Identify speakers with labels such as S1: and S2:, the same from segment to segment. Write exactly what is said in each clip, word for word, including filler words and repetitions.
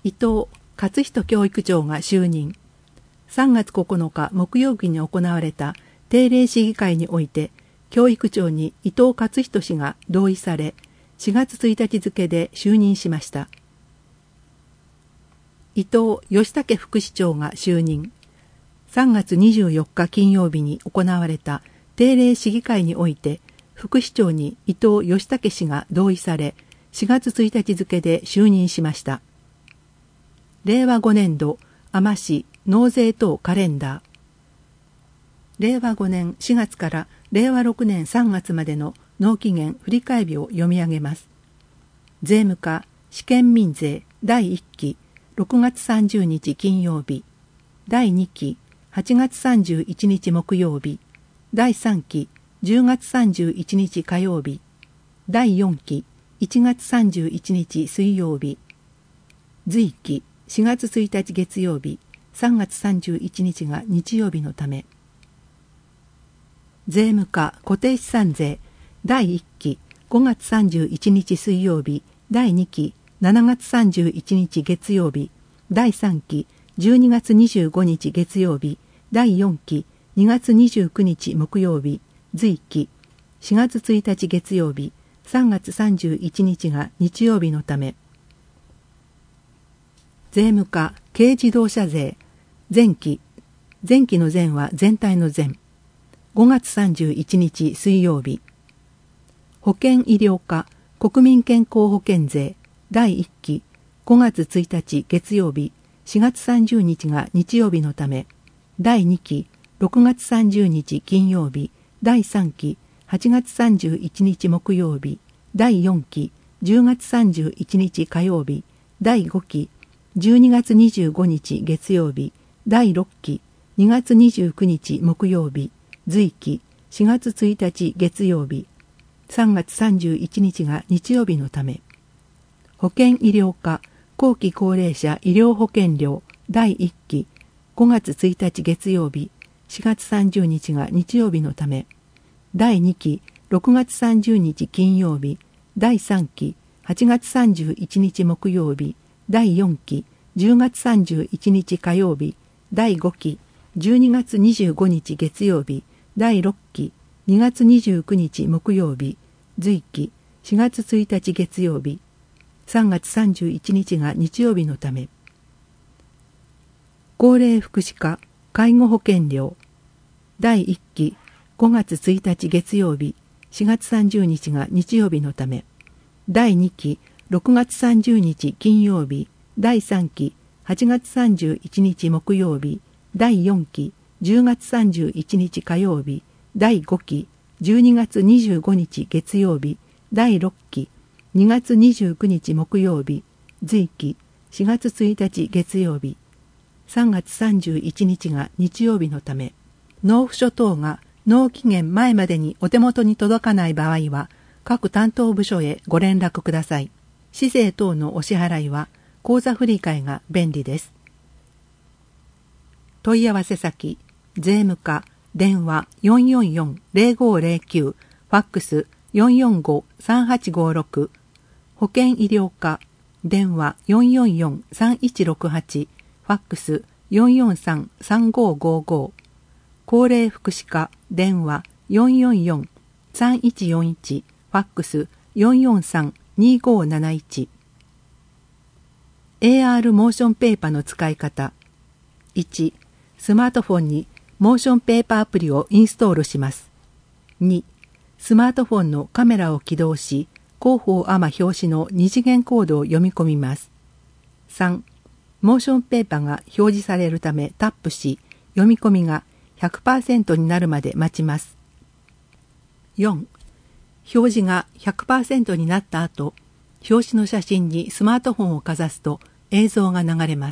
S1: 伊藤勝人教育長が就任。さんがつここのか木曜日に行われた定例市議会において、教育長に伊藤勝人氏が同意され、しがつついたち付で就任しました。伊藤義武副市長が就任。さんがつにじゅうよっか金曜日に行われた定例市議会において、副市長に伊藤義武氏が同意され、しがつついたち付で就任しました。れいわごねんど海士市納税等カレンダー。れいわごねんしがつかられいわろくねんさんがつまでの納期限振替日を読み上げます。税務課試験民税だいいっきろくがつさんじゅうにち金曜日、だいにきはちがつさんじゅういちにち木曜日、だいさんきじゅうがつさんじゅういちにち火曜日、だいよんきいちがつさんじゅういちにち水曜日、随期しがつついたち月曜日、さんがつさんじゅういちにちが日曜日のため。税務課固定資産税だいいっきごがつさんじゅういちにち水曜日、だいにきしちがつさんじゅういちにち月曜日、だいさんきじゅうにがつにじゅうごにち月曜日、だいよんきにがつにじゅうくにち木曜日、随期しがつついたち月曜日、さんがつさんじゅういちにちが日曜日のため。税務課軽自動車税前期、前期の前は全体の前、ごがつさんじゅういちにち水曜日。保険医療課国民健康保険税だいいっきごがつついたち月曜日、しがつさんじゅうにちが日曜日のため、だいにきろくがつさんじゅうにち金曜日、だいさんきはちがつさんじゅういちにち木曜日、だいよんきじゅうがつさんじゅういちにち火曜日、だいごきじゅうにがつにじゅうごにち月曜日、だいろっきにがつにじゅうくにち木曜日、随期しがつついたち月曜日、さんがつさんじゅういちにちが日曜日のため。保険医療課後期高齢者医療保険料だいいっきごがつついたち月曜日、しがつさんじゅうにちが日曜日のため。だいにきろくがつさんじゅうにち金曜日、だいさんきはちがつさんじゅういちにち木曜日、だいよんきじゅうがつさんじゅういちにち火曜日、だいごきじゅうにがつにじゅうごにち月曜日、だいろっきにがつにじゅうくにち木曜日、随期しがつついたち月曜日、さんがつさんじゅういちにちが日曜日のため。高齢福祉課介護保険料だいいっきごがつついたち月曜日、しがつさんじゅうにちが日曜日のため。だいにきろくがつさんじゅうにち金曜日、だいさんきはちがつさんじゅういちにち木曜日、だいよんきじゅうがつさんじゅういちにち火曜日、だいごきじゅうにがつにじゅうごにち月曜日、だいろっきにがつにじゅうくにち木曜日、随期しがつついたち月曜日、さんがつさんじゅういちにちが日曜日のため。納付書等が納期限前までにお手元に届かない場合は、各担当部署へご連絡ください。市税等のお支払いは口座振替が便利です。問い合わせ先、税務課、電話 よんよんよんゼロごゼロきゅう、ファックス よんよんごさんはちごろく、保険医療課、電話 よんよんよんさんいちろくはち、ファックス よんよんさんさんごごご、高齢福祉課、電話 よんよんよんさんいちよんいち、ファックス よんよんさんにごなないち。エーアール モーションペーパーの使い方。いち、スマートフォンにモーションペーパーアプリをインストールします。に、スマートフォンのカメラを起動し、広報アマ表紙の二次元コードを読み込みます。さん、モーションペーパーが表示されるためタップし、読み込みが ひゃくパーセント になるまで待ちます。よん、表示が ひゃくパーセント になった後、表紙の写真にスマートフォンをかざすと映像が流れます。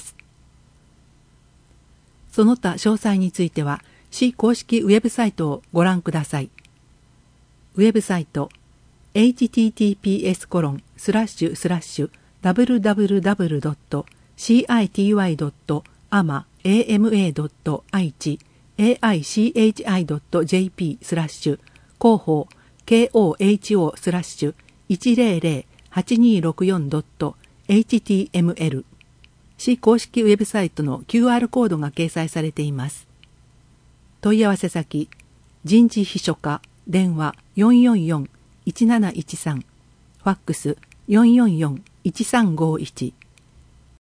S1: その他詳細については、市公式ウェブサイトをご覧ください。ウェブサイト エイチティーティーピーエスコロンスラッシュスラッシュダブリュダブリュダブリュドットシーアイティーワイドットアマエーエムエードットアイチエーアイシーエイチアイドットジェーピースラッシュ広報 ケーオーエイチオー スラッシュいちゼロゼロはちにーろくよんドットエイチティーエムエル市公式ウェブサイトの キューアール コードが掲載されています。問い合わせ先、人事秘書課、電話 よんよんよん いちなないちさん、ファックス よんよんよん いちさんごいち